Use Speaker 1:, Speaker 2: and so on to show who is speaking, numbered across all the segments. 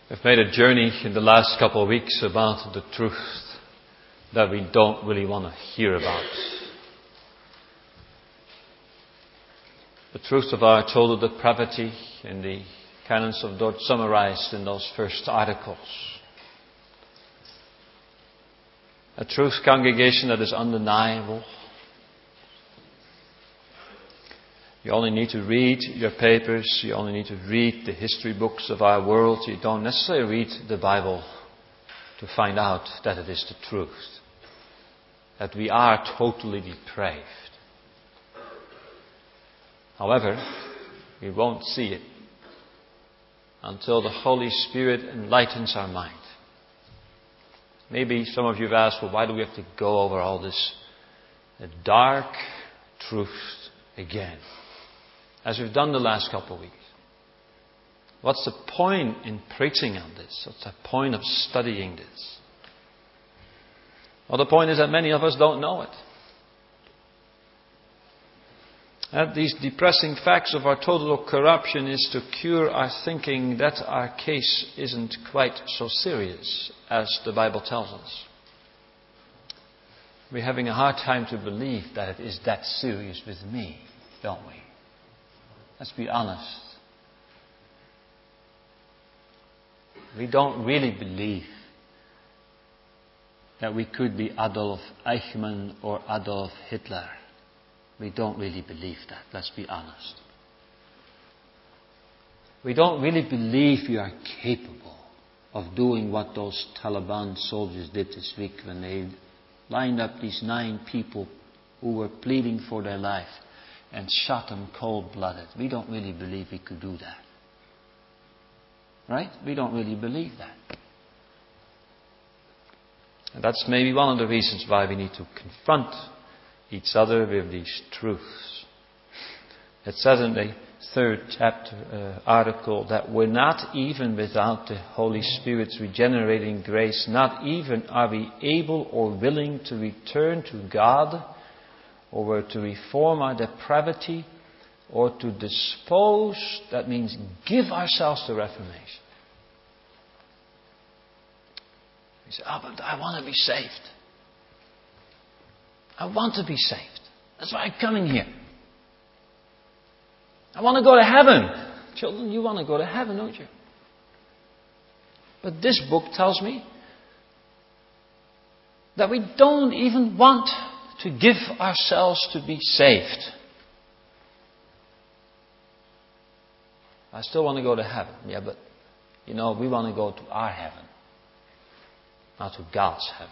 Speaker 1: We've made a journey in the last couple of weeks about the truth that we don't really want to hear about. The truth of our total depravity in the canons of Dort summarized in those first articles. A truth, congregation, that is undeniable. You only need to read your papers. You only need to read the history books of our world. You don't necessarily read the Bible to find out that it is the truth. That we are totally depraved. However, we won't see it until the Holy Spirit enlightens our mind. Maybe some of you have asked, well, why do we have to go over all this dark truth again? As we've done the last couple of weeks. What's the point in preaching on this? What's the point of studying this? Well, the point is that many of us don't know it. And these depressing facts of our total corruption is to cure our thinking that our case isn't quite so serious as the Bible tells us. We're having a hard time to believe that it is that serious with me, don't we? Let's be honest. We don't really believe that we could be Adolf Eichmann or Adolf Hitler. We don't really believe that. Let's be honest. We don't really believe we are capable of doing what those Taliban soldiers did this week when they lined up these 9 people who were pleading for their life and shot them cold-blooded. We don't really believe we could do that. Right? We don't really believe that. And that's maybe one of the reasons why we need to confront each other with these truths. It says in the 3rd chapter article that we're not even without the Holy Spirit's regenerating grace, not even are we able or willing to return to God, or to reform our depravity, or to dispose, that means give ourselves to Reformation. You say, but I want to be saved. I want to be saved. That's why I'm coming here. I want to go to heaven. Children, you want to go to heaven, don't you? But this book tells me that we don't even want to give ourselves to be saved. I still want to go to heaven. Yeah, but, we want to go to our heaven. Not to God's heaven.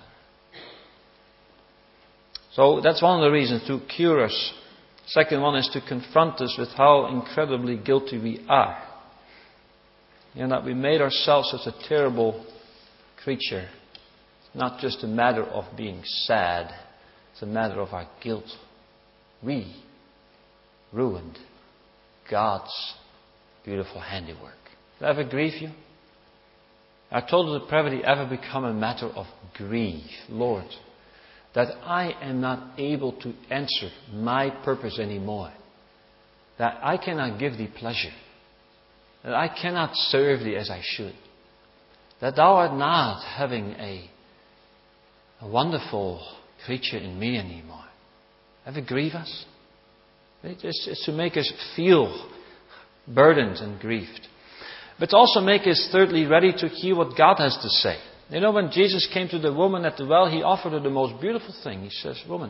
Speaker 1: So that's one of the reasons to cure us. Second one is to confront us with how incredibly guilty we are. And that we made ourselves such a terrible creature. It's not just a matter of being sad. It's a matter of our guilt. We ruined God's beautiful handiwork. Did that ever grieve you? Our total depravity ever become a matter of grief? Lord, that I am not able to answer my purpose anymore. That I cannot give Thee pleasure. That I cannot serve Thee as I should. That Thou art not having a wonderful creature in me anymore. Ever grieve us? It's to make us feel burdened and grieved. But also make us, thirdly, ready to hear what God has to say. When Jesus came to the woman at the well, He offered her the most beautiful thing. He says, woman,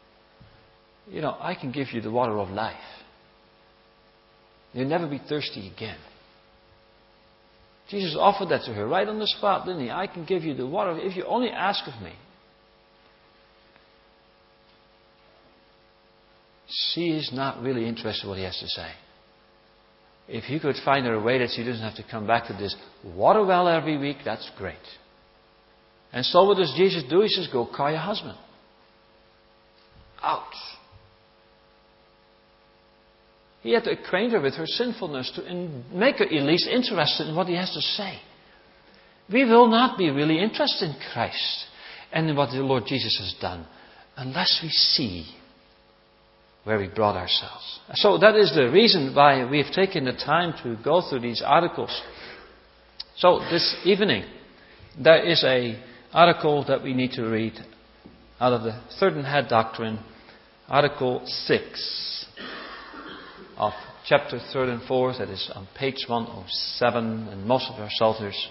Speaker 1: I can give you the water of life. You'll never be thirsty again. Jesus offered that to her right on the spot, didn't He? I can give you the water if you only ask of me. She is not really interested in what He has to say. If He could find her a way that she doesn't have to come back to this water well every week, that's great. And so what does Jesus do? He says, go call your husband. Ouch. He had to acquaint her with her sinfulness to make her at least interested in what He has to say. We will not be really interested in Christ and in what the Lord Jesus has done unless we see where we brought ourselves. So that is the reason why we've taken the time to go through these articles. So this evening, there is an article that we need to read out of the Third and Head Doctrine, Article 6 of chapter 3 and 4, that is on page 107 in most of our psalters.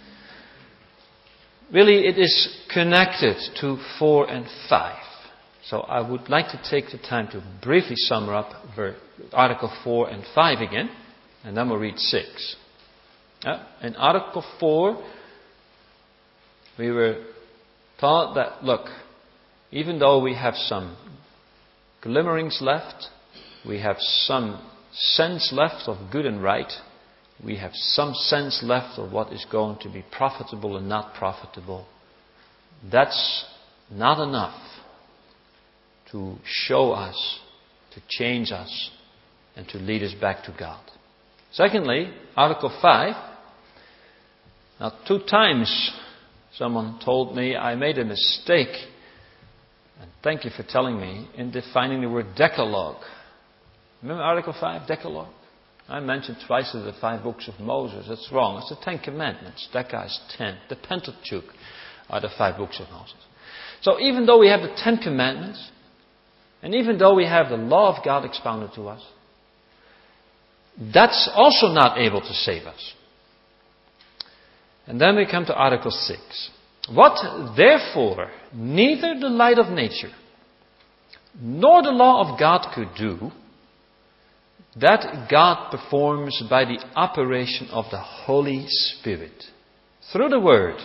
Speaker 1: Really, it is connected to 4 and 5. So I would like to take the time to briefly sum up Article 4 and 5 again, and then we'll read 6. In Article 4, we were taught that, look, even though we have some glimmerings left, we have some sense left of good and right, we have some sense left of what is going to be profitable and not profitable, that's not enough to show us, to change us, and to lead us back to God. Secondly, Article 5. Now, 2 times someone told me I made a mistake, and thank you for telling me, in defining the word Decalogue. Remember Article 5, Decalogue? I mentioned twice of the 5 books of Moses. That's wrong. It's the 10 Commandments. Deca is 10. The Pentateuch are the 5 books of Moses. So even though we have the 10 Commandments, and even though we have the law of God expounded to us, that's also not able to save us. And then we come to Article 6. What, therefore, neither the light of nature nor the law of God could do, that God performs by the operation of the Holy Spirit, through the Word,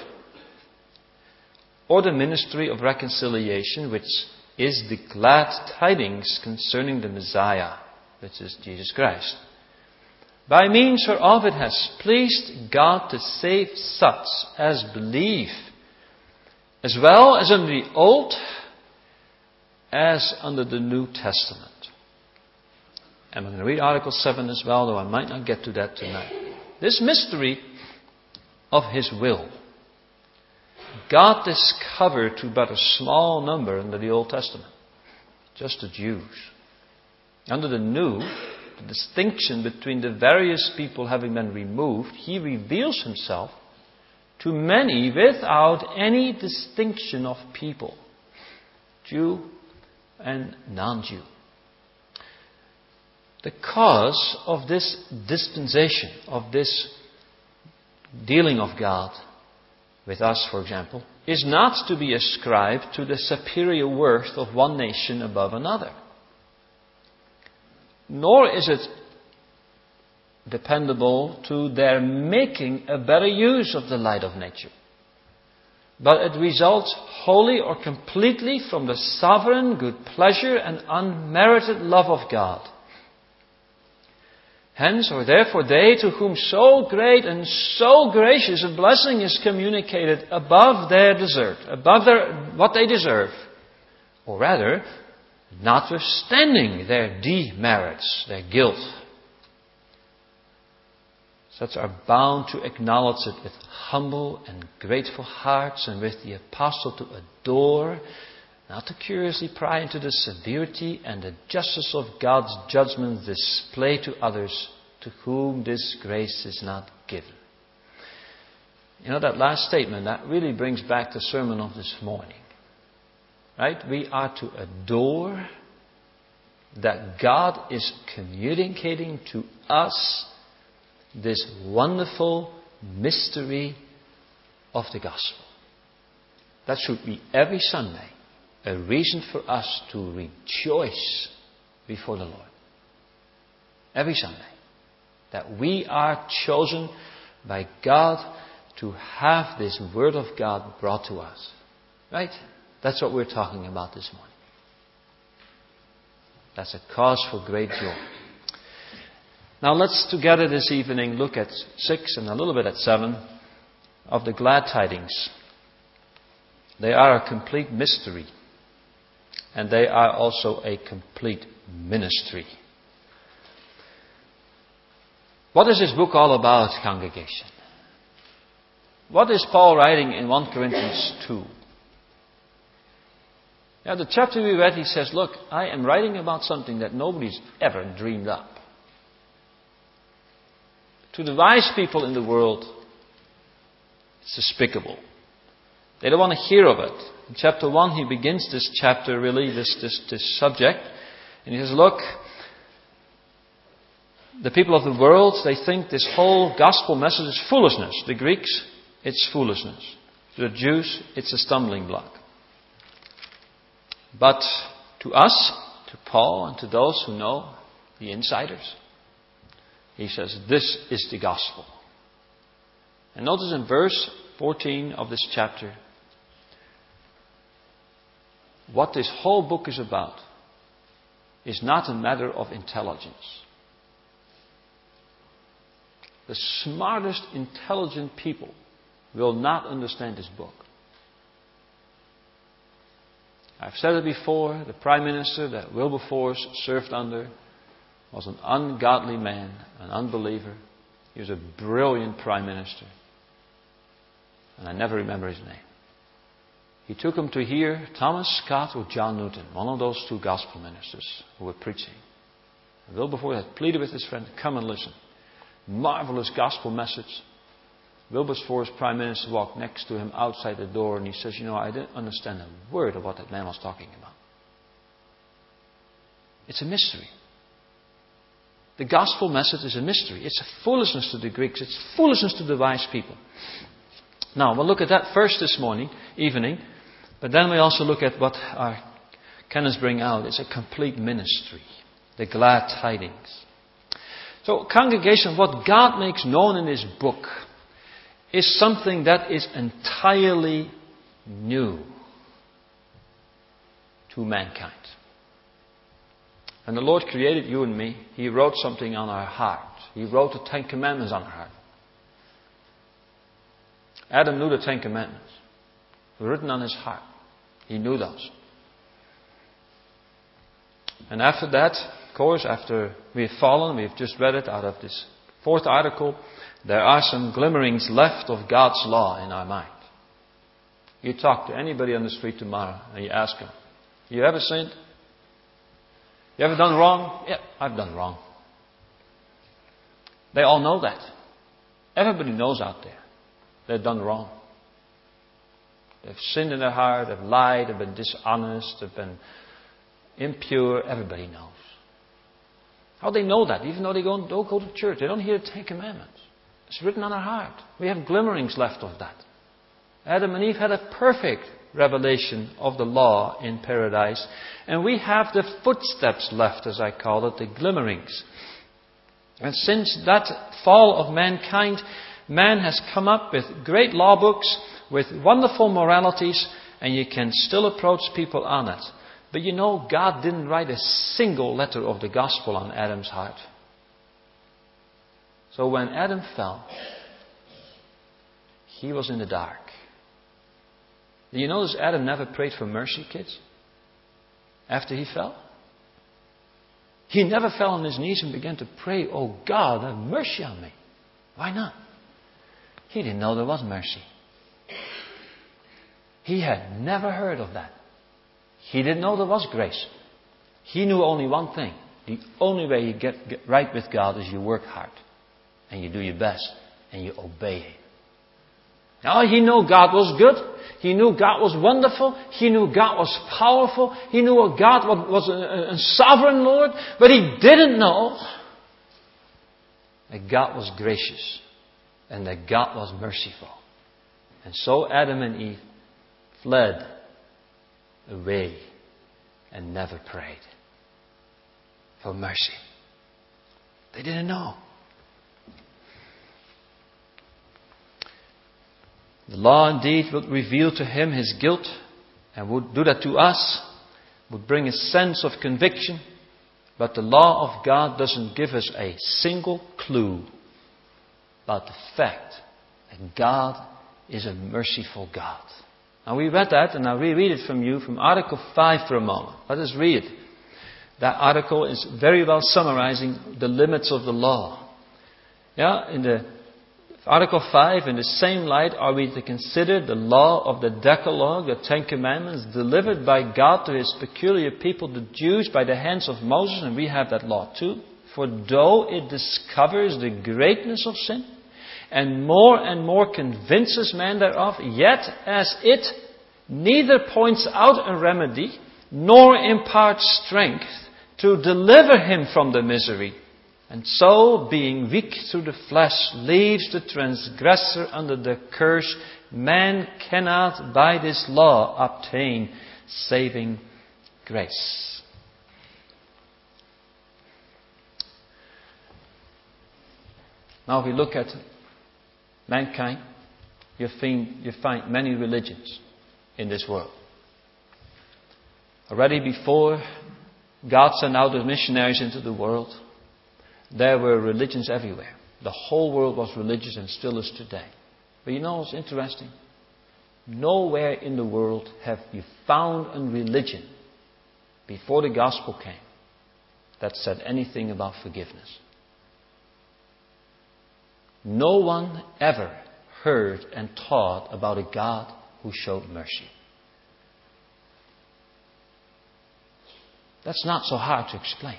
Speaker 1: or the ministry of reconciliation, which is the glad tidings concerning the Messiah, which is Jesus Christ. By means whereof it has pleased God to save such as believe, as well as under the Old as under the New Testament. And we're going to read Article 7 as well, though I might not get to that tonight. This mystery of His will, God discovered to but a small number under the Old Testament, just the Jews. Under the New, the distinction between the various people having been removed, He reveals Himself to many without any distinction of people, Jew and non-Jew. The cause of this dispensation, of this dealing of God with us, for example, is not to be ascribed to the superior worth of one nation above another. Nor is it dependable to their making a better use of the light of nature. But it results wholly or completely from the sovereign good pleasure and unmerited love of God. Hence, or therefore, they to whom so great and so gracious a blessing is communicated above their desert, above what they deserve, or rather, notwithstanding their demerits, their guilt, such are bound to acknowledge it with humble and grateful hearts, and with the apostle to adore, not to curiously pry into the severity and the justice of God's judgment displayed to others to whom this grace is not given. You know, that last statement, that really brings back the sermon of this morning. Right? We are to adore that God is communicating to us this wonderful mystery of the gospel. That should be every Sunday a reason for us to rejoice before the Lord. Every Sunday. That we are chosen by God to have this Word of God brought to us. Right? That's what we're talking about this morning. That's a cause for great joy. Now let's together this evening look at 6 and a little bit at 7 of the glad tidings. They are a complete mystery. And they are also a complete ministry. What is this book all about, congregation? What is Paul writing in 1 Corinthians 2? Now, the chapter we read, he says, look, I am writing about something that nobody's ever dreamed up. To the wise people in the world, It's despicable. They don't want to hear of it. In chapter 1, he begins this chapter, really, this subject. And he says, look, the people of the world, they think this whole gospel message is foolishness. The Greeks, it's foolishness. To the Jews, it's a stumbling block. But to us, to Paul, and to those who know, the insiders, he says, this is the gospel. And notice in verse 14 of this chapter, what this whole book is about is not a matter of intelligence. The smartest, intelligent people will not understand this book. I've said it before, the Prime Minister that Wilberforce served under was an ungodly man, an unbeliever. He was a brilliant Prime Minister. And I never remember his name. He took him to hear Thomas Scott or John Newton, one of those two gospel ministers who were preaching. And Wilberforce had pleaded with his friend, come and listen. Marvelous gospel message. Wilberforce, Prime Minister, walked next to him outside the door and he says, I didn't understand a word of what that man was talking about. It's a mystery. The gospel message is a mystery. It's a foolishness to the Greeks. It's foolishness to the wise people. Now, we'll look at that first this evening. But then we also look at what our canons bring out. It's a complete ministry. The glad tidings. So, congregation, what God makes known in His book is something that is entirely new to mankind. When the Lord created you and me, He wrote something on our heart. He wrote the Ten Commandments on our heart. Adam knew the Ten Commandments. They were written on his heart. He knew those. And after that, of course, after we've fallen, we've just read it out of this 4th article, there are some glimmerings left of God's law in our mind. You talk to anybody on the street tomorrow and you ask them, you ever sinned? You ever done wrong? Yeah, I've done wrong. They all know that. Everybody knows out there they've done wrong. They've sinned in their heart, they've lied, they've been dishonest, they've been impure. Everybody knows. How do they know that? Even though they don't go to church, they don't hear the Ten Commandments. It's written on our heart. We have glimmerings left of that. Adam and Eve had a perfect revelation of the law in paradise. And we have the footsteps left, as I call it, the glimmerings. And since that fall of mankind, man has come up with great law books, with wonderful moralities, and you can still approach people on it. But God didn't write a single letter of the gospel on Adam's heart. So when Adam fell, he was in the dark. Do you notice Adam never prayed for mercy, kids? After he fell? He never fell on his knees and began to pray, oh God, have mercy on me. Why not? He didn't know there was mercy. He had never heard of that. He didn't know there was grace. He knew only one thing. The only way you get right with God is you work hard. And you do your best. And you obey Him. Now, he knew God was good. He knew God was wonderful. He knew God was powerful. He knew God was a sovereign Lord. But he didn't know that God was gracious. And that God was merciful. And so Adam and Eve fled away and never prayed for mercy. They didn't know. The law indeed would reveal to him his guilt and would do that to us, would bring a sense of conviction. But the law of God doesn't give us a single clue about the fact that God is a merciful God. Now we read that, and I'll reread it from you from Article 5 for a moment. Let us read it. That article is very well summarizing the limits of the law. In the Article 5, in the same light, are we to consider the law of the Decalogue, the Ten Commandments, delivered by God to His peculiar people, the Jews, by the hands of Moses, and we have that law too. For though it discovers the greatness of sin, and more convinces man thereof, yet as it neither points out a remedy, nor imparts strength to deliver him from the misery, and so, being weak through the flesh, leaves the transgressor under the curse, man cannot by this law obtain saving grace. Now if we look at mankind, you find many religions in this world. Already before God sent out the missionaries into the world, there were religions everywhere. The whole world was religious and still is today. But you know what's interesting? Nowhere in the world have you found a religion before the gospel came that said anything about forgiveness. No one ever heard and taught about a God who showed mercy. That's not so hard to explain.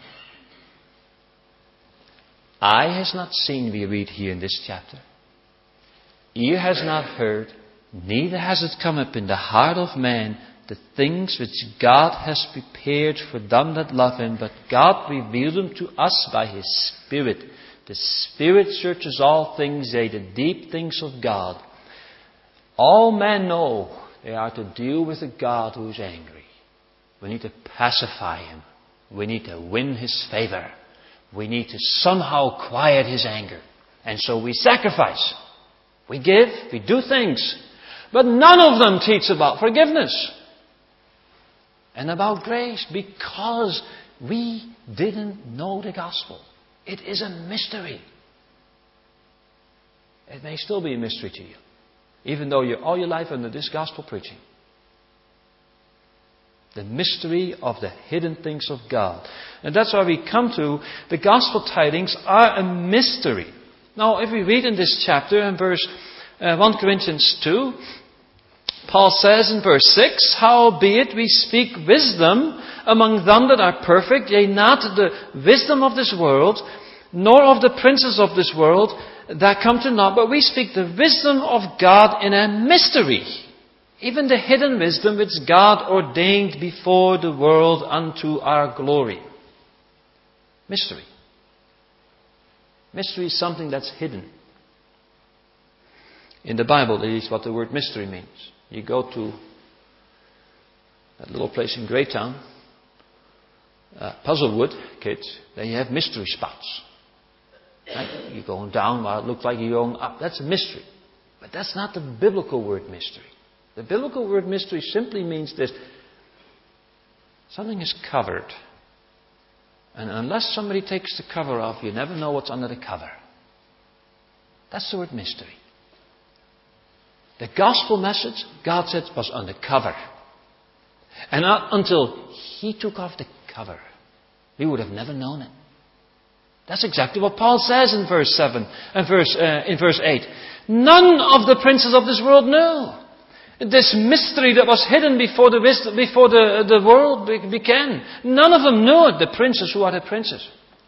Speaker 1: Eye has not seen, we read here in this chapter. Ear has not heard, neither has it come up in the heart of man the things which God has prepared for them that love Him, but God revealed them to us by His Spirit. The Spirit searches all things, yea, the deep things of God. All men know they are to deal with a God who is angry. We need to pacify Him. We need to win His favor. We need to somehow quiet His anger. And so we sacrifice. We give. We do things. But none of them teach about forgiveness. And about grace. Because we didn't know the gospel. It is a mystery. It may still be a mystery to you. Even though you're all your life under this gospel preaching. The mystery of the hidden things of God. And that's why we come to the gospel tidings are a mystery. Now, if we read in this chapter in verse 1 Corinthians 2, Paul says in verse 6, howbeit we speak wisdom among them that are perfect, yea, not the wisdom of this world, nor of the princes of this world that come to naught, but we speak the wisdom of God in a mystery. Even the hidden wisdom which God ordained before the world unto our glory. Mystery. Mystery is something that's hidden. In the Bible, that is what the word mystery means. You go to that little place in Greytown, Puzzlewood, kids, there you have mystery spots. Right? You're going down while it looks like you're going up. That's a mystery. But that's not the biblical word mystery. The biblical word mystery simply means this. Something is covered. And unless somebody takes the cover off, you never know what's under the cover. That's the word mystery. The gospel message, God said, was under cover. And not until He took off the cover, we would have never known it. That's exactly what Paul says in verse 7 and in verse 8. None of the princes of this world knew. This mystery that was hidden before the world began. None of them knew it. The princes, who are the princes?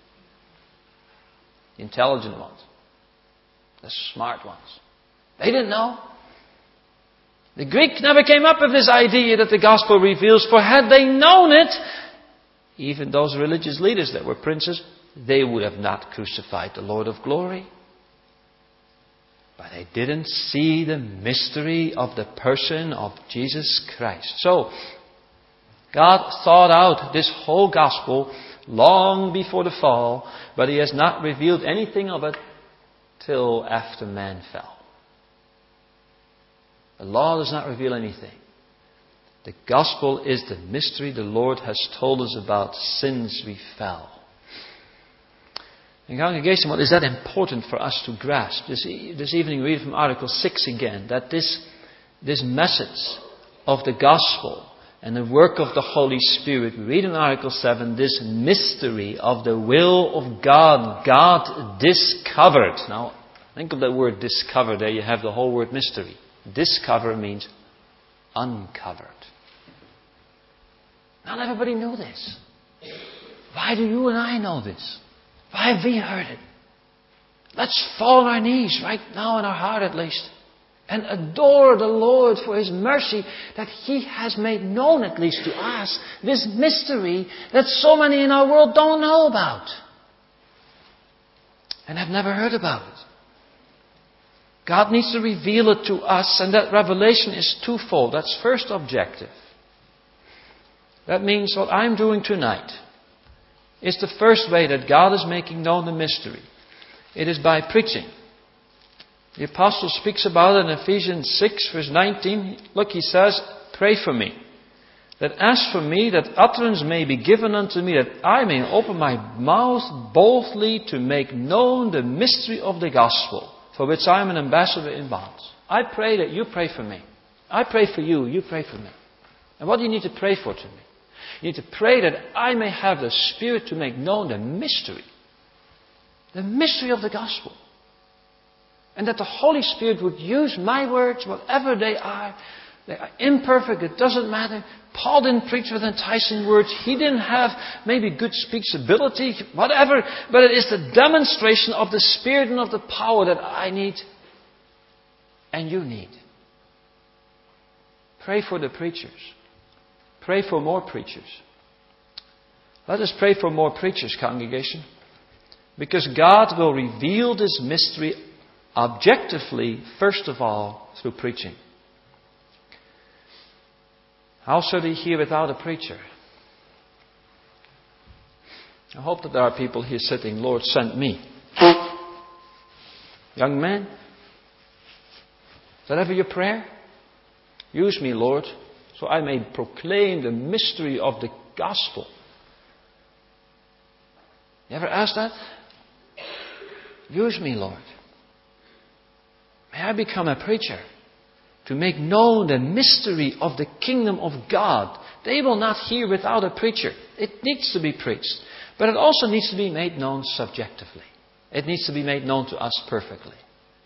Speaker 1: The intelligent ones. The smart ones. They didn't know. The Greek never came up with this idea that the gospel reveals, for had they known it, even those religious leaders that were princes, they would have not crucified the Lord of glory. But they didn't see the mystery of the person of Jesus Christ. So, God thought out this whole gospel long before the fall, but He has not revealed anything of it till after man fell. The law does not reveal anything. The gospel is the mystery the Lord has told us about since we fell. In congregation, what is that important for us to grasp? This evening we read from Article 6 again, that this message of the gospel and the work of the Holy Spirit, we read in Article 7, this mystery of the will of God, God discovered. Now, think of that word discover. There you have the whole word mystery. Discover means uncovered. Not everybody knew this. Why do you and I know this? Why have we heard it? Let's fall on our knees right now in our heart at least and adore the Lord for His mercy that He has made known at least to us this mystery that so many in our world don't know about and have never heard about it. God needs to reveal it to us, and that revelation is twofold. That's first objective. That means what I'm doing tonight is the first way that God is making known the mystery. It is by preaching. The Apostle speaks about it in Ephesians 6 verse 19. Look, he says, pray for me. That as for me, that utterance may be given unto me, that I may open my mouth boldly to make known the mystery of the gospel, for which I am an ambassador in bonds. I pray that you pray for me. I pray for you, you pray for me. And what do you need to pray for to me? You need to pray that I may have the Spirit to make known the mystery. The mystery of the gospel. And that the Holy Spirit would use my words, whatever they are. They are imperfect, it doesn't matter. Paul didn't preach with enticing words. He didn't have maybe good speechability, whatever. But it is the demonstration of the Spirit and of the power that I need and you need. Pray for the preachers. Pray for more preachers. Let us pray for more preachers, congregation. Because God will reveal this mystery objectively, first of all, through preaching. How should he hear without a preacher? I hope that there are people here sitting, Lord, send me. Young man, is that ever your prayer? Use me, Lord, so I may proclaim the mystery of the gospel. You ever ask that? Use me, Lord. May I become a preacher to make known the mystery of the kingdom of God. They will not hear without a preacher. It needs to be preached. But it also needs to be made known subjectively. It needs to be made known to us perfectly.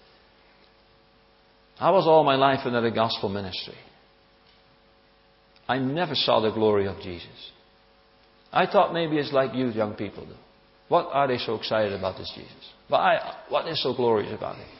Speaker 1: I was all my life in the gospel ministry. I never saw the glory of Jesus. I thought maybe it's like you young people do. What are they so excited about this Jesus? What is so glorious about Him?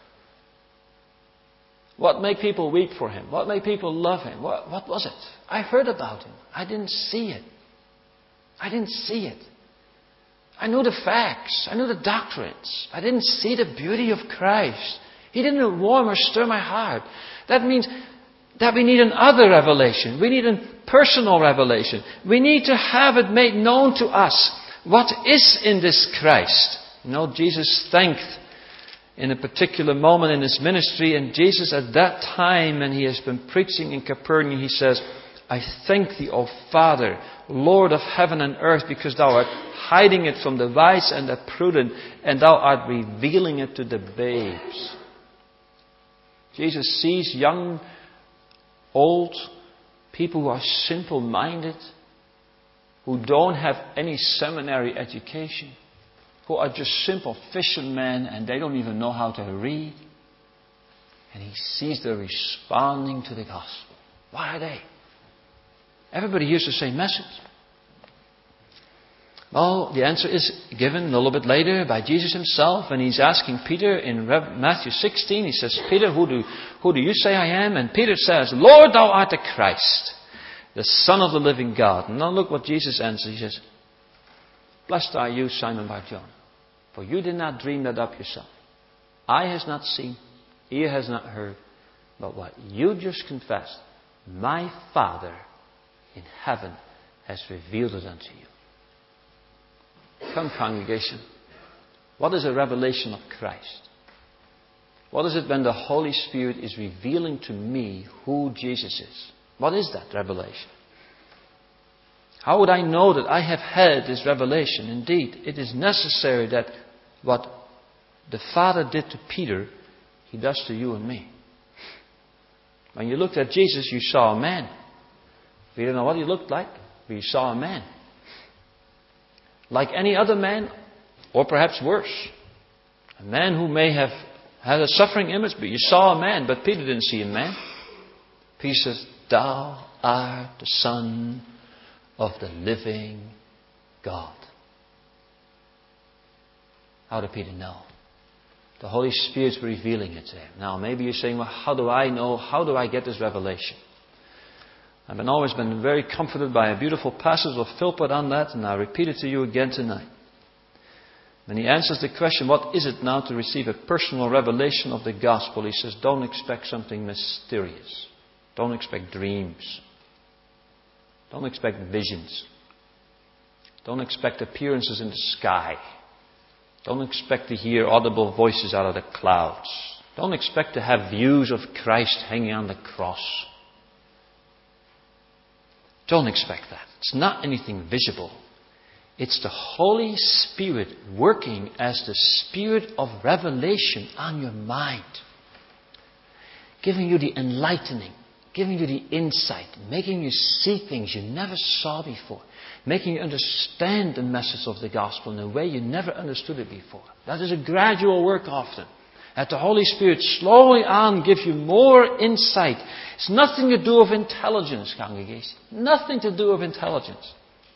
Speaker 1: What made people weep for Him? What made people love Him? What was it? I heard about Him. I didn't see it. I didn't see it. I knew the facts. I knew the doctrines. I didn't see the beauty of Christ. He didn't warm or stir my heart. That means that we need another revelation. We need a personal revelation. We need to have it made known to us. What is in this Christ? You know, Jesus thanked in a particular moment in His ministry. And Jesus at that time, when He has been preaching in Capernaum, He says, I thank Thee, O Father, Lord of heaven and earth, because Thou art hiding it from the wise and the prudent, and Thou art revealing it to the babes. Jesus sees young, old, people who are simple-minded, who don't have any seminary education, who are just simple fishermen and they don't even know how to read. And He sees them responding to the gospel. Why are they? Everybody hears the same message. Well, the answer is given a little bit later by Jesus Himself, and He's asking Peter in Matthew 16. He says, Peter, who do you say I am? And Peter says, Lord, Thou art the Christ, the Son of the living God. And now look what Jesus answers. He says, Blessed are you, Simon Bar-Jonah, for you did not dream that up yourself. Eye has not seen, ear has not heard, but what you just confessed, my Father in heaven has revealed it unto you. Come, congregation. What is a revelation of Christ? What is it when the Holy Spirit is revealing to me who Jesus is? What is that revelation? How would I know that I have had this revelation? Indeed, it is necessary that what the Father did to Peter, He does to you and me. When you looked at Jesus, you saw a man. We don't know what He looked like, but you saw a man. Like any other man, or perhaps worse. A man who may have had a suffering image, but you saw a man, but Peter didn't see a man. Peter says, Thou art the Son of the living God. How did Peter know? The Holy Spirit's revealing it to him. Now, maybe you're saying, well, how do I know? How do I get this revelation? I've always been very comforted by a beautiful passage of Philpott on that, and I'll repeat it to you again tonight. When he answers the question, what is it now to receive a personal revelation of the gospel? He says, don't expect something mysterious. Don't expect dreams. Don't expect visions. Don't expect appearances in the sky. Don't expect to hear audible voices out of the clouds. Don't expect to have views of Christ hanging on the cross. Don't expect that. It's not anything visible. It's the Holy Spirit working as the Spirit of revelation on your mind. Giving you the enlightening, giving you the insight, making you see things you never saw before. Making you understand the message of the gospel in a way you never understood it before. That is a gradual work often. That the Holy Spirit slowly on gives you more insight. It's nothing to do with intelligence, congregation. Nothing to do with intelligence.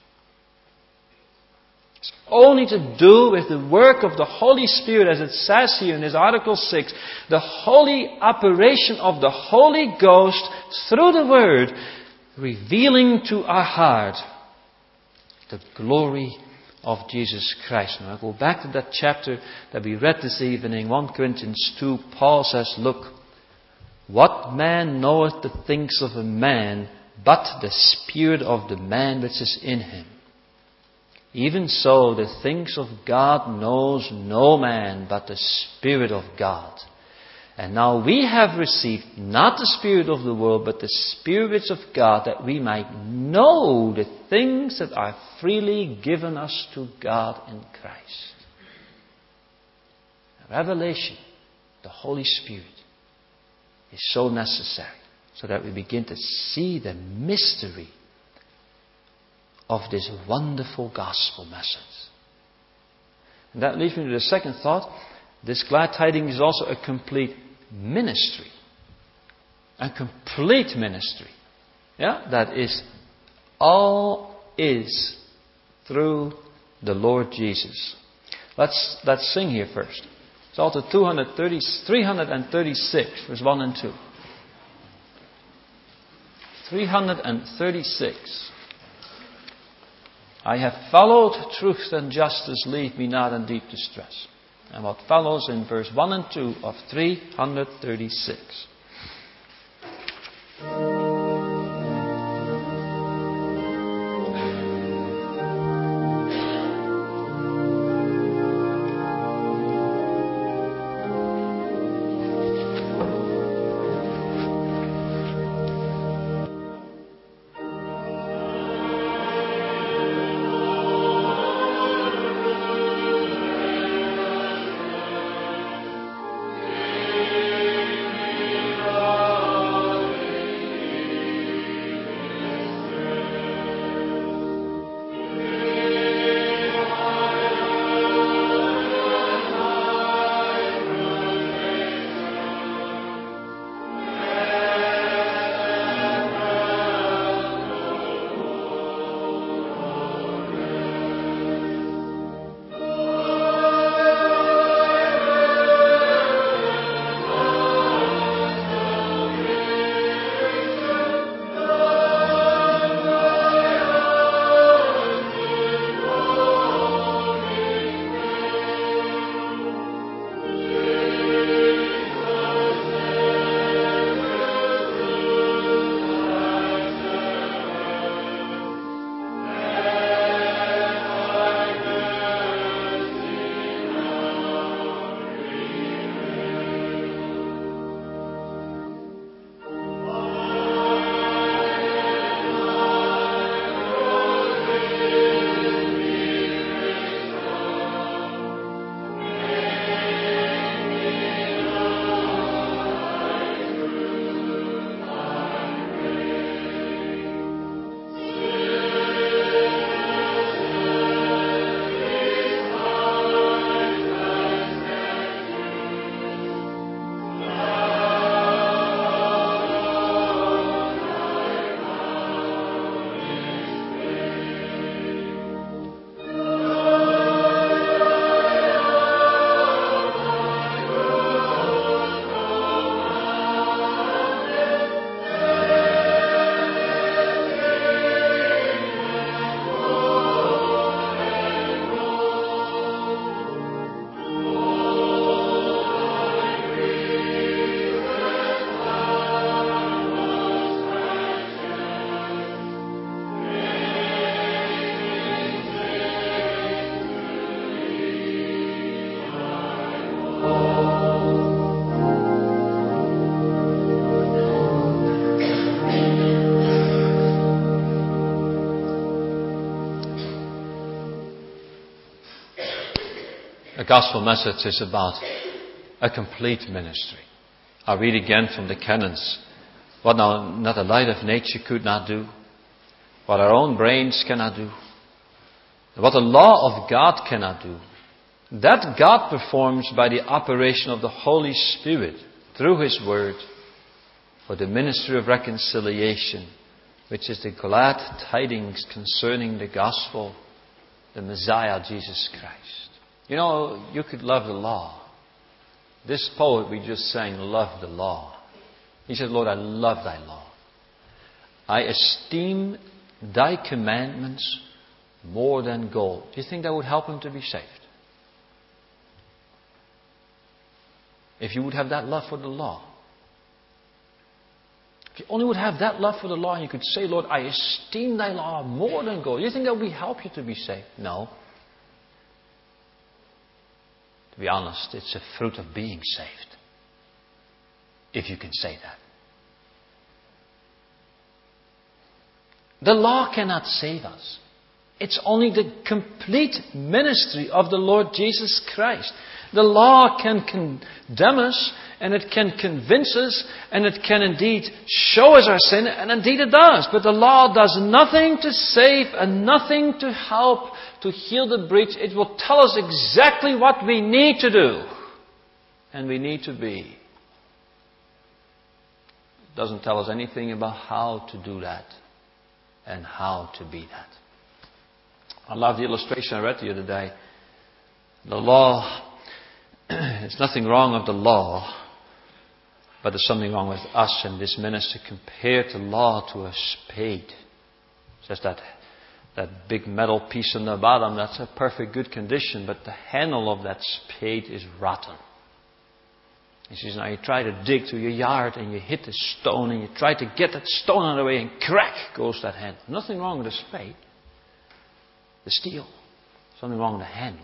Speaker 1: It's only to do with the work of the Holy Spirit, as it says here in this Article 6. The holy operation of the Holy Ghost through the Word, revealing to our heart the glory of Jesus Christ. Now, I'll go back to that chapter that we read this evening, 1 Corinthians 2. Paul says, look, what man knoweth the things of a man, but the spirit of the man which is in him? Even so, the things of God knows no man, but the Spirit of God. And now we have received not the spirit of the world, but the Spirit of God, that we might know the things that are freely given us to God in Christ. Revelation, the Holy Spirit, is so necessary, so that we begin to see the mystery of this wonderful gospel message. And that leads me to the second thought. This glad tidings is also a complete ministry. A complete ministry. Yeah? That is all is through the Lord Jesus. Let's sing here first. Psalm 336, verse 1 and 2. 336. I have followed truth and justice, leave me not in deep distress. And what follows in verse 1 and 2 of 336. gospel message is about a complete ministry. I read again from the canons. What now not the light of nature could not do, what our own brains cannot do, what the law of God cannot do, that God performs by the operation of the Holy Spirit through His Word for the ministry of reconciliation, which is the glad tidings concerning the gospel, the Messiah, Jesus Christ. You know, you could love the law. This poet we just sang loved the law. He said, Lord, I love thy law. I esteem thy commandments more than gold. Do you think that would help him to be saved? If you would have that love for the law. If you only would have that love for the law and you could say, Lord, I esteem thy law more than gold. Do you think that would help you to be saved? No. To be honest, it's a fruit of being saved. If you can say that. The law cannot save us. It's only the complete ministry of the Lord Jesus Christ. The law can condemn us, and it can convince us, and it can indeed show us our sin, and indeed it does. But the law does nothing to save and nothing to help to heal the breach. It will tell us exactly what we need to do, and we need to be. It doesn't tell us anything about how to do that and how to be that. I love the illustration I read to you today. The law, there's nothing wrong with the law, but there's something wrong with us and this minister compared the law to a spade. It's just that big metal piece on the bottom, that's a perfect good condition, but the handle of that spade is rotten. He says, now you try to dig through your yard and you hit a stone and you try to get that stone out of the way and crack goes that handle. Nothing wrong with the spade. The steel. Something wrong with the handle.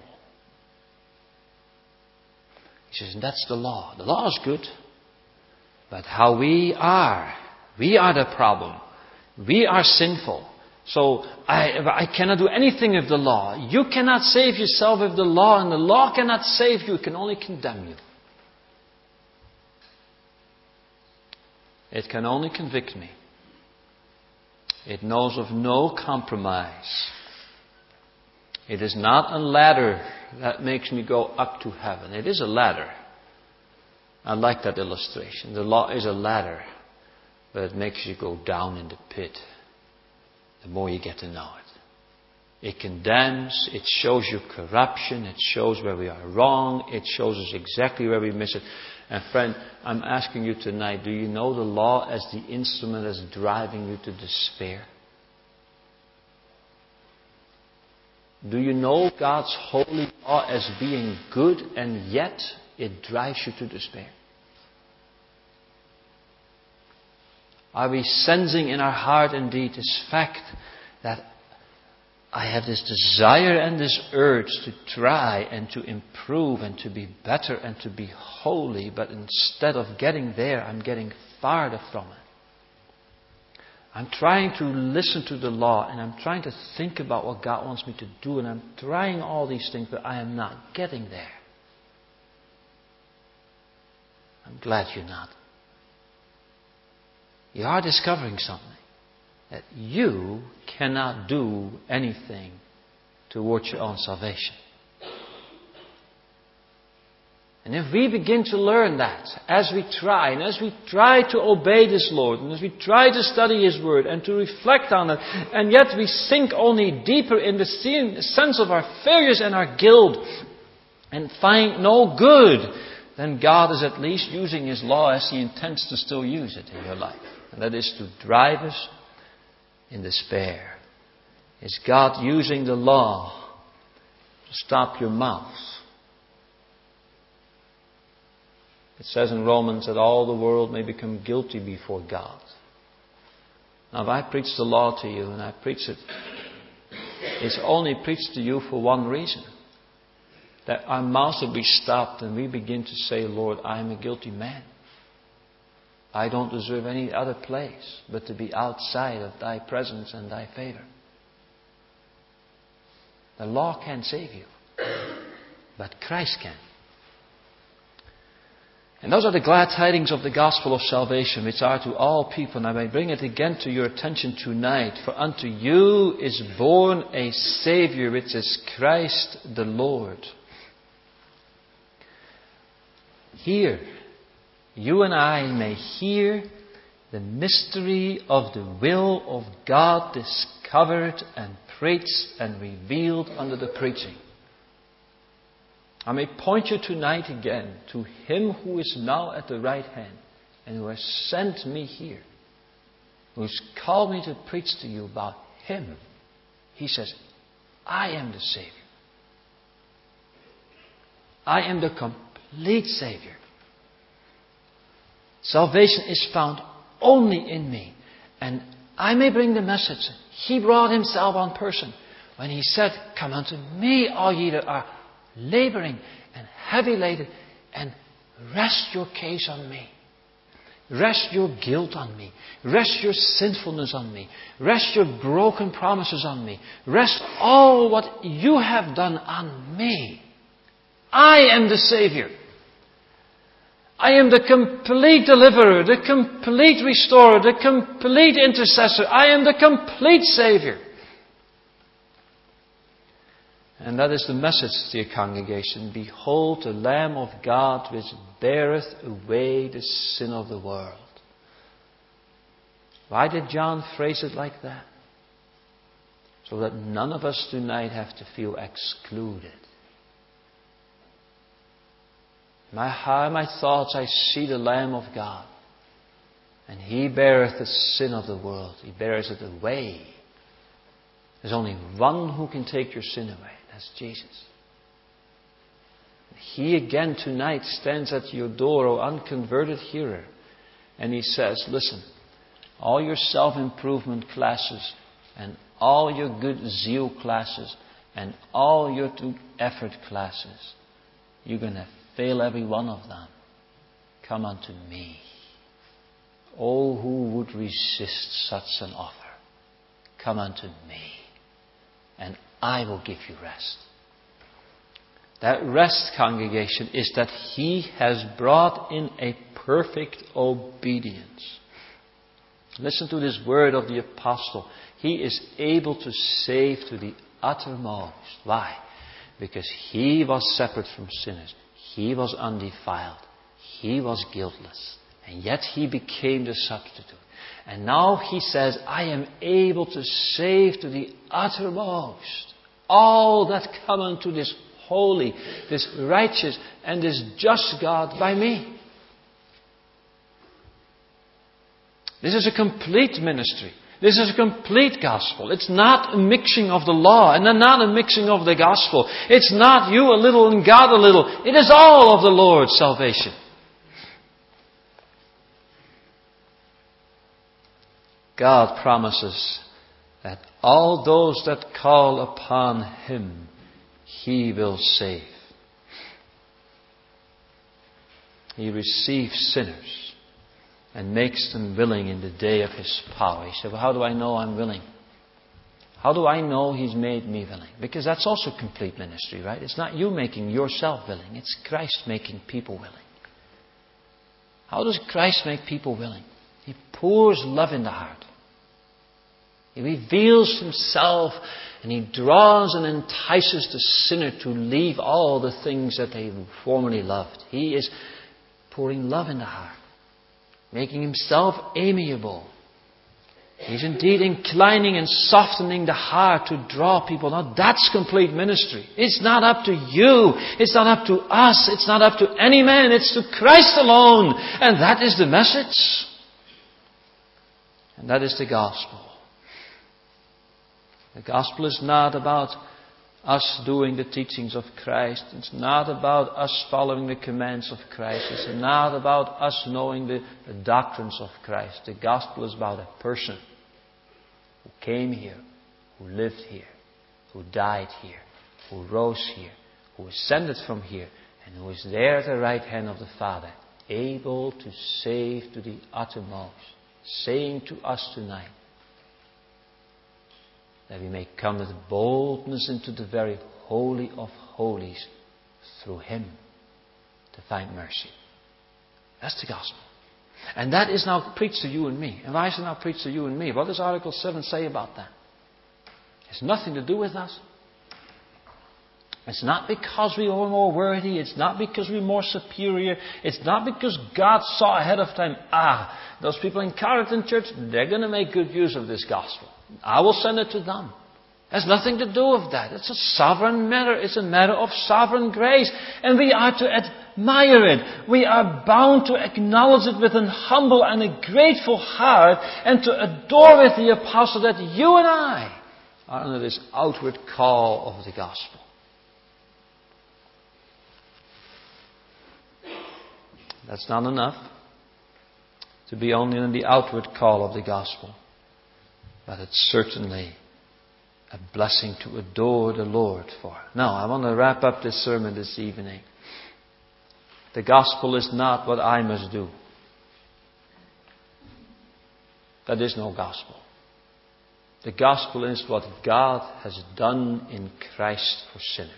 Speaker 1: He says, and that's the law. The law is good. But how we are the problem. We are sinful. So I cannot do anything with the law. You cannot save yourself with the law, and the law cannot save you. It can only condemn you. It can only convict me. It knows of no compromise. It is not a ladder that makes me go up to heaven. It is a ladder. I like that illustration. The law is a ladder, but it makes you go down in the pit the more you get to know it. It condemns, it shows you corruption, it shows where we are wrong, it shows us exactly where we miss it. And friend, I'm asking you tonight, do you know the law as the instrument that's driving you to despair? Do you know God's holy law as being good, and yet it drives you to despair? Are we sensing in our heart indeed this fact that I have this desire and this urge to try and to improve and to be better and to be holy, but instead of getting there, I'm getting farther from it. I'm trying to listen to the law, and I'm trying to think about what God wants me to do, and I'm trying all these things, but I am not getting there. I'm glad you're not. You are discovering something. That you cannot do anything towards your own salvation. And if we begin to learn that, as we try, and as we try to obey this Lord, and as we try to study His Word, and to reflect on it, and yet we sink only deeper in the sense of our failures and our guilt, and find no good, then God is at least using His law as He intends to still use it in your life. And that is to drive us in despair. Is God using the law to stop your mouth? It says in Romans that all the world may become guilty before God. Now if I preach the law to you and I preach it, it's only preached to you for one reason. That our mouths will be stopped and we begin to say, Lord, I am a guilty man. I don't deserve any other place but to be outside of Thy presence and Thy favor. The law can't save you. but Christ can. And those are the glad tidings of the gospel of salvation, which are to all people. And I may bring it again to your attention tonight. For unto you is born a Saviour, which is Christ the Lord. Here, you and I may hear the mystery of the will of God discovered and preached and revealed under the preaching. I may point you tonight again to Him who is now at the right hand and who has sent me here, who has called me to preach to you about Him. He says, I am the Savior. I am the complete Savior. Salvation is found only in me. And I may bring the message. He brought Himself on person when He said, come unto me, all ye that are laboring and heavy laden, and rest your case on me. Rest your guilt on me. Rest your sinfulness on me. Rest your broken promises on me. Rest all what you have done on me. I am the Savior. I am the complete deliverer, the complete restorer, the complete intercessor. I am the complete Savior. And that is the message, dear congregation. Behold the Lamb of God which beareth away the sin of the world. Why did John phrase it like that? So that none of us tonight have to feel excluded. In my heart, my thoughts, I see the Lamb of God. And He beareth the sin of the world. He bears it away. There's only one who can take your sin away. That's Jesus. He again tonight stands at your door, O unconverted hearer. And He says, listen, all your self-improvement classes and all your good zeal classes and all your effort classes, you're going to fail every one of them. Come unto me. Oh, who would resist such an offer? Come unto me, and I will give you rest. That rest, congregation, is that He has brought in a perfect obedience. Listen to this word of the apostle. He is able to save to the uttermost. Why? Because He was separate from sinners. He was undefiled. He was guiltless. And yet He became the substitute. And now He says, I am able to save to the uttermost all that come unto this holy, this righteous, and this just God by me. This is a complete ministry. This is a complete gospel. It's not a mixing of the law and not a mixing of the gospel. It's not you a little and God a little. It is all of the Lord's salvation. God promises that all those that call upon Him, He will save. He receives sinners and makes them willing in the day of His power. He said, well, how do I know I'm willing? How do I know He's made me willing? Because that's also complete ministry, right? It's not you making yourself willing. It's Christ making people willing. How does Christ make people willing? He pours love in the heart. He reveals Himself and He draws and entices the sinner to leave all the things that they formerly loved. He is pouring love in the heart, making Himself amiable. He's indeed inclining and softening the heart to draw people. Now that's complete ministry. It's not up to you. It's not up to us. It's not up to any man. It's to Christ alone. And that is the message. And that is the gospel. The gospel is not about us doing the teachings of Christ. It's not about us following the commands of Christ. It's not about us knowing the doctrines of Christ. The gospel is about a person who came here, who lived here, who died here, who rose here, who ascended from here, and who is there at the right hand of the Father, able to save to the uttermost, saying to us tonight, that we may come with boldness into the very holy of holies through Him to find mercy. That's the gospel. And that is now preached to you and me. And why is it now preached to you and me? What does Article 7 say about that? It's nothing to do with us. It's not because we are more worthy. It's not because we're more superior. It's not because God saw ahead of time, those people in Carleton Church, they're going to make good use of this gospel. I will send it to them. It has nothing to do with that. It's a sovereign matter. It's a matter of sovereign grace. And we are to admire it. We are bound to acknowledge it with an humble and a grateful heart and to adore with the apostle that you and I are under this outward call of the gospel. That's not enough to be only in the outward call of the gospel. But it's certainly a blessing to adore the Lord for. Now, I want to wrap up this sermon this evening. The gospel is not what I must do. That is no gospel. The gospel is what God has done in Christ for sinners.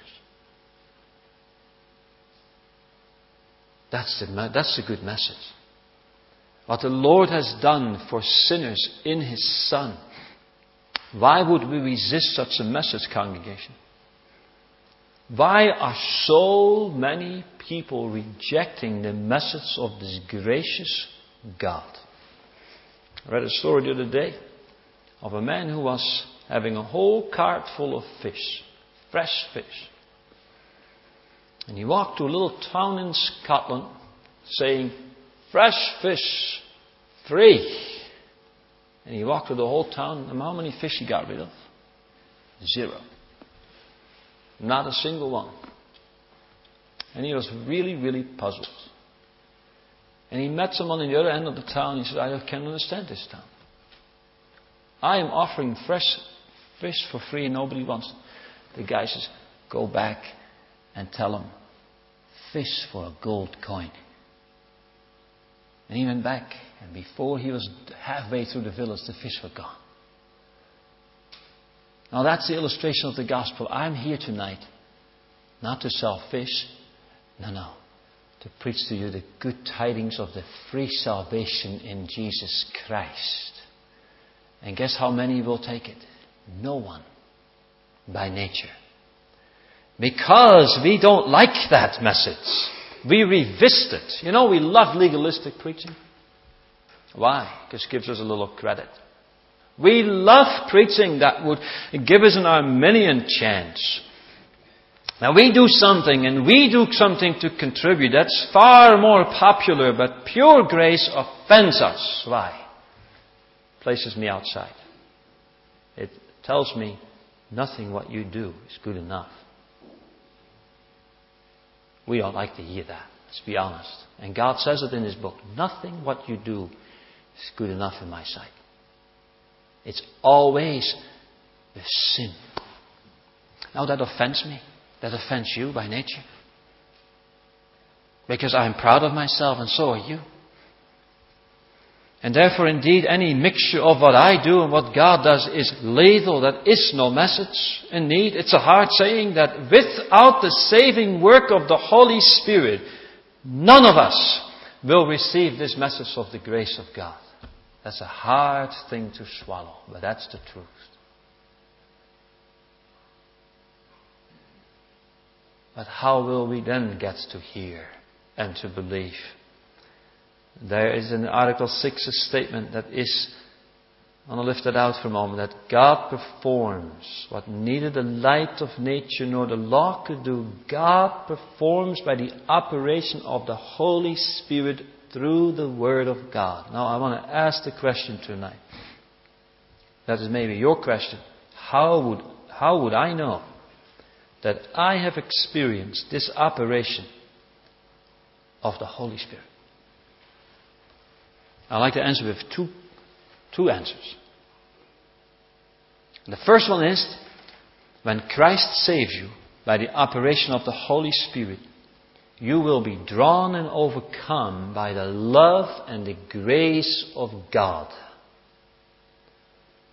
Speaker 1: That's the good message. What the Lord has done for sinners in His Son. Why would we resist such a message, congregation? Why are so many people rejecting the message of this gracious God? I read a story the other day of a man who was having a whole cart full of fish, fresh fish. And he walked to a little town in Scotland saying, "Fresh fish, free." And he walked through the whole town, and how many fish he got rid of? 0. Not a single one. And he was really, really puzzled. And he met someone in the other end of the town. He said, "I can't understand this town. I am offering fresh fish for free and nobody wants it." The guy says, "Go back and tell him, fish for a gold coin." And he went back, and before he was halfway through the village, the fish were gone. Now that's the illustration of the gospel. I'm here tonight not to sell fish. No. To preach to you the good tidings of the free salvation in Jesus Christ. And guess how many will take it? No one. By nature. Because we don't like that message. We resist it. You know, we love legalistic preaching. Why? Because it gives us a little credit. We love preaching that would give us an Arminian chance. Now we do something and we do something to contribute. That's far more popular, but pure grace offends us. Why? Places me outside. It tells me nothing what you do is good enough. We don't like to hear that. Let's be honest. And God says it in His book. Nothing what you do is good enough in my sight. It's always the sin. Now that offends me. That offends you by nature. Because I'm proud of myself and so are you. And therefore, indeed, any mixture of what I do and what God does is lethal. That is no message. Indeed, it's a hard saying that without the saving work of the Holy Spirit, none of us will receive this message of the grace of God. That's a hard thing to swallow, but that's the truth. But how will we then get to hear and to believe? There is in Article 6 a statement that is, I want to lift it out for a moment, that God performs what neither the light of nature nor the law could do. God performs by the operation of the Holy Spirit through the Word of God. Now I want to ask the question tonight. That is maybe your question. How would I know that I have experienced this operation of the Holy Spirit? I'd like to answer with two answers. The first one is, when Christ saves you by the operation of the Holy Spirit, you will be drawn and overcome by the love and the grace of God.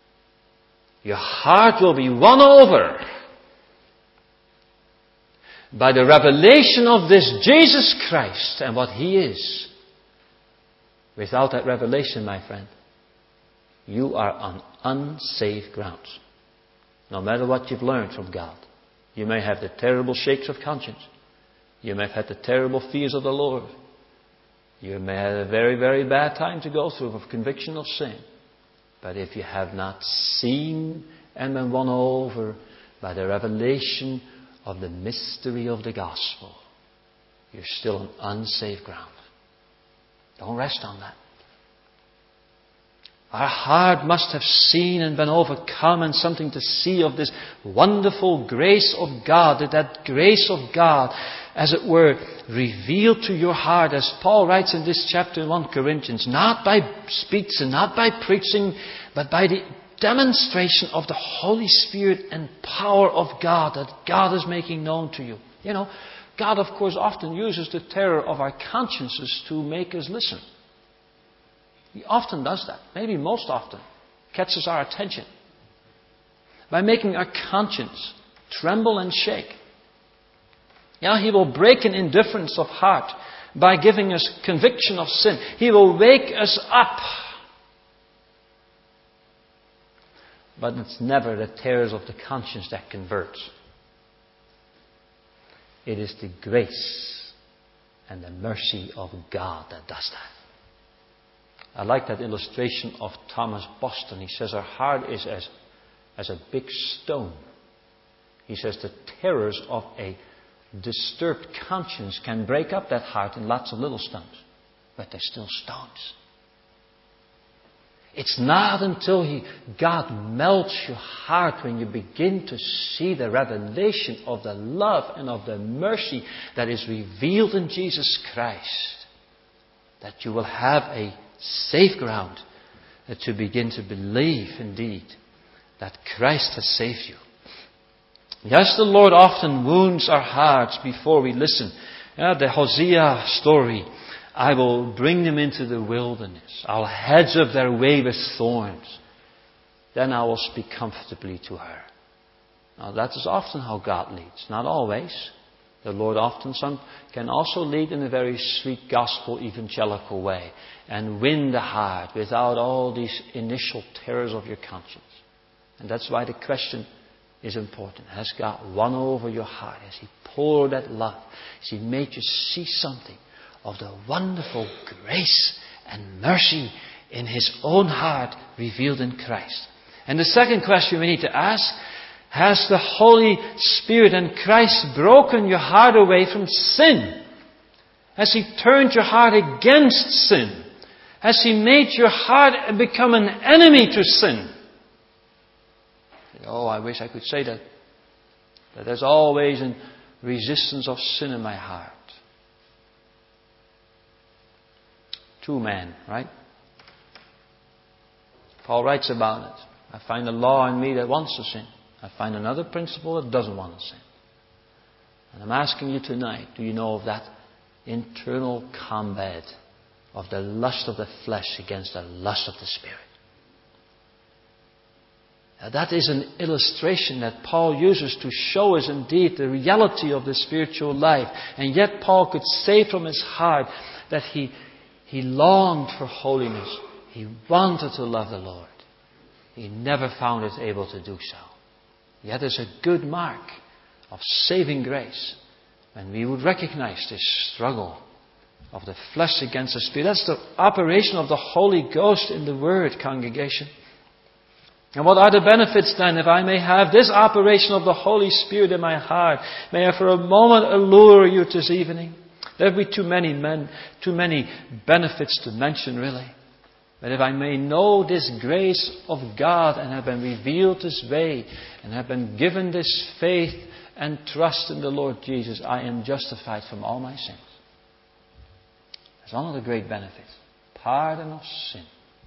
Speaker 1: Your heart will be won over. by the revelation of this Jesus Christ and what He is. Without that revelation, my friend, you are on unsafe grounds. No matter what you've learned from God. You may have the terrible shakes of conscience. You may have had the terrible fears of the Lord. You may have a very, very bad time to go through of conviction of sin. But if you have not seen and been won over by the revelation of the mystery of the gospel, you're still on unsafe ground. Don't rest on that. Our heart must have seen and been overcome and something to see of this wonderful grace of God. That grace of God, as it were, revealed to your heart, as Paul writes in this chapter in 1 Corinthians, not by speech and not by preaching, but by the demonstration of the Holy Spirit and power of God that God is making known to you. You know, God, of course, often uses the terror of our consciences to make us listen. He often does that. Maybe most often. Catches our attention. By making our conscience tremble and shake. Yeah, He will break an indifference of heart by giving us conviction of sin. He will wake us up. But it's never the terrors of the conscience that converts. It is the grace and the mercy of God that does that. I like that illustration of Thomas Boston. He says our heart is as a big stone. He says the terrors of a disturbed conscience can break up that heart in lots of little stones. But they're still stones. It's not until God melts your heart when you begin to see the revelation of the love and of the mercy that is revealed in Jesus Christ that you will have a safe ground to begin to believe indeed that Christ has saved you. Yes, the Lord often wounds our hearts before we listen. The Hosea story. I will bring them into the wilderness. I'll hedge up their way with thorns. Then I will speak comfortably to her. Now that is often how God leads. Not always. The Lord often can also lead in a very sweet gospel evangelical way and win the heart without all these initial terrors of your conscience. And that's why the question is important. Has God won over your heart? Has He poured that love? Has He made you see something of the wonderful grace and mercy in His own heart revealed in Christ? And the second question we need to ask, has the Holy Spirit and Christ broken your heart away from sin? Has He turned your heart against sin? Has He made your heart become an enemy to sin? Oh, I wish I could say that. That there's always a resistance of sin in my heart. 2 men, right? Paul writes about it. I find a law in me that wants to sin. I find another principle that doesn't want to sin. And I'm asking you tonight, do you know of that internal combat of the lust of the flesh against the lust of the Spirit? Now, that is an illustration that Paul uses to show us indeed the reality of the spiritual life. And yet Paul could say from his heart that he longed for holiness. He wanted to love the Lord. He never found it able to do so. Yet there's a good mark of saving grace when we would recognize this struggle of the flesh against the Spirit. That's the operation of the Holy Ghost in the Word, congregation. And what are the benefits then if I may have this operation of the Holy Spirit in my heart? May I for a moment allure you this evening? There will be too many benefits to mention really. But if I may know this grace of God and have been revealed this way and have been given this faith and trust in the Lord Jesus, I am justified from all my sins. That's one of the great benefits. Pardon of sin.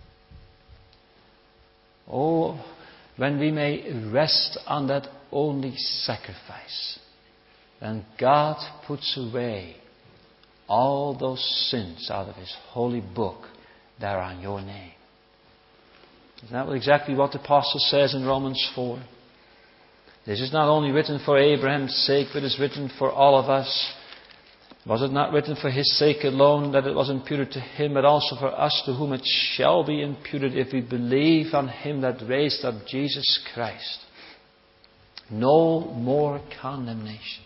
Speaker 1: Oh, when we may rest on that only sacrifice, then God puts away all those sins out of His holy book that are on your name. Isn't that exactly what the Apostle says in Romans 4? This is not only written for Abraham's sake, but it's written for all of us. Was it not written for his sake alone that it was imputed to him, but also for us to whom it shall be imputed if we believe on him that raised up Jesus Christ? No more condemnation.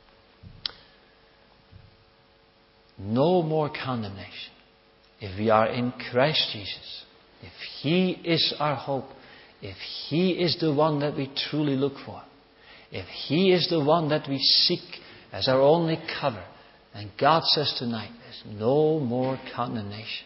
Speaker 1: No more condemnation. If we are in Christ Jesus, if He is our hope, if He is the one that we truly look for, if He is the one that we seek as our only cover, and God says tonight, there's no more condemnation.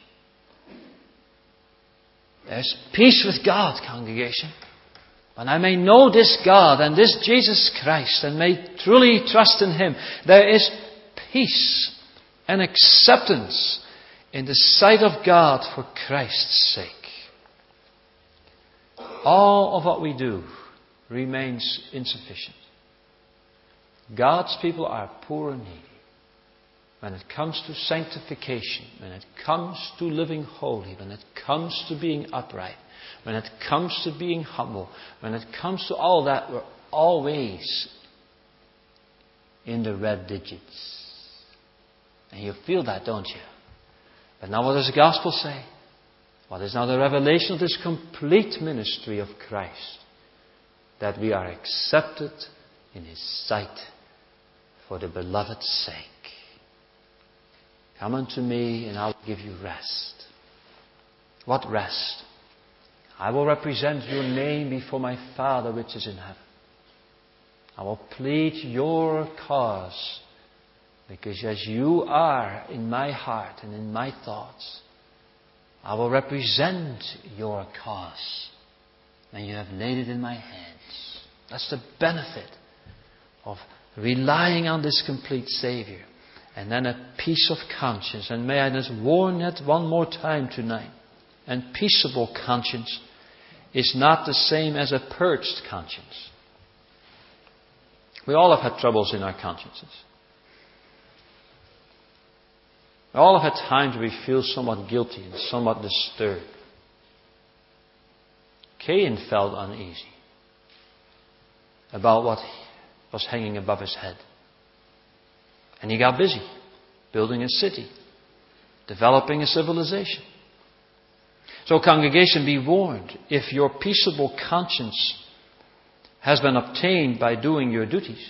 Speaker 1: There's peace with God, congregation. When I may know this God and this Jesus Christ and may truly trust in Him, there is peace and acceptance in the sight of God for Christ's sake. All of what we do remains insufficient. God's people are poor and needy. When it comes to sanctification, when it comes to living holy, when it comes to being upright, when it comes to being humble, when it comes to all that, we're always in the red digits. And you feel that, don't you? But now what does the gospel say? What is now the revelation of this complete ministry of Christ? That we are accepted in His sight for the beloved's sake. Come unto me and I will give you rest. What rest? I will represent your name before my Father which is in heaven. I will plead your cause, because as you are in my heart and in my thoughts, I will represent your cause when you have laid it in my hands. That's the benefit of relying on this complete Savior. And then a peace of conscience. And may I just warn that one more time tonight. And peaceable conscience is not the same as a purged conscience. We all have had troubles in our consciences. We all have had times where we feel somewhat guilty and somewhat disturbed. Cain felt uneasy about what was hanging above his head. And he got busy building a city, developing a civilization. So congregation, be warned. If your peaceable conscience has been obtained by doing your duties,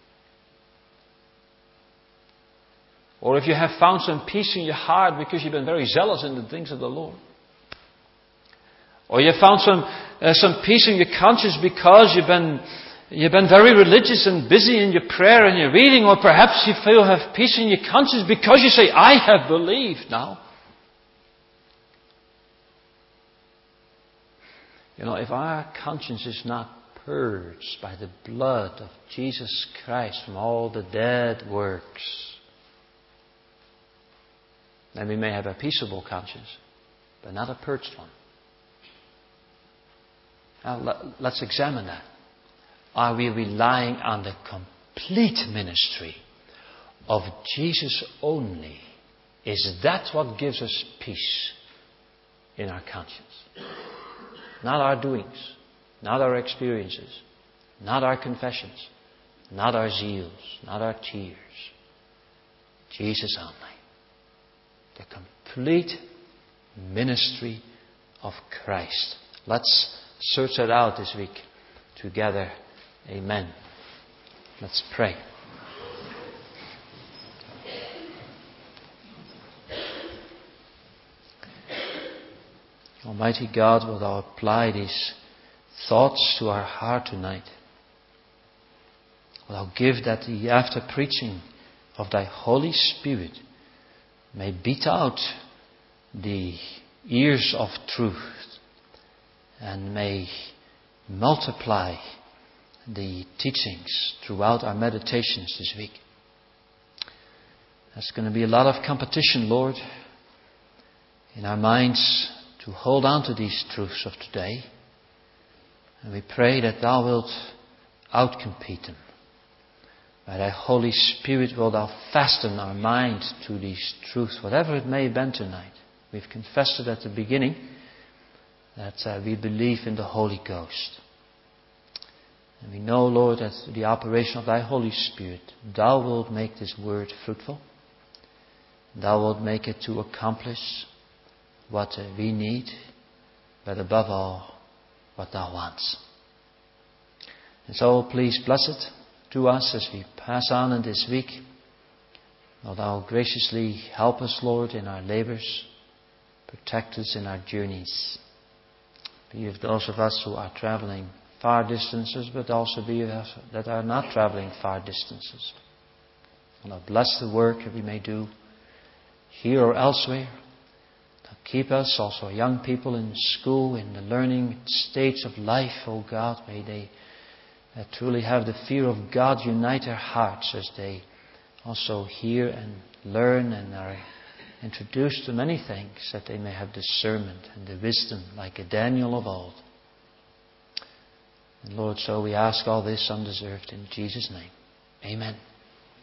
Speaker 1: or if you have found some peace in your heart because you've been very zealous in the things of the Lord, or you have found some peace in your conscience because you've been very religious and busy in your prayer and your reading, or perhaps you feel have peace in your conscience because you say, I have believed now. You know, if our conscience is not purged by the blood of Jesus Christ from all the dead works, then we may have a peaceable conscience, but not a purged one. Now, let's examine that. Are we relying on the complete ministry of Jesus only? Is that what gives us peace in our conscience? Not our doings, not our experiences, not our confessions, not our zeals, not our tears. Jesus only. The complete ministry of Christ. Let's search that out this week together. Amen. Let's pray. Almighty God, will Thou apply these thoughts to our heart tonight? Will Thou give that the after preaching of Thy Holy Spirit may beat out the ears of truth and may multiply the teachings throughout our meditations this week. There's going to be a lot of competition, Lord, in our minds to hold on to these truths of today. And we pray that Thou wilt outcompete them. By Thy Holy Spirit will Thou fasten our mind to these truths, whatever it may have been tonight. We've confessed it at the beginning, that we believe in the Holy Ghost. And we know, Lord, that through the operation of Thy Holy Spirit, Thou wilt make this word fruitful. Thou wilt make it to accomplish what we need, but above all, what Thou wants. And so please bless it to us as we pass on in this week. Will Thou graciously help us, Lord, in our labours. Protect us in our journeys. Be with those of us who are travelling far distances, but also be with us that are not travelling far distances. And I'll bless the work that we may do here or elsewhere. To keep us, also young people in school, in the learning stage of life, oh God, may they truly have the fear of God unite their hearts as they also hear and learn and are introduced to many things, that they may have discernment and the wisdom like a Daniel of old. And Lord, so we ask all this undeserved in Jesus' name. Amen.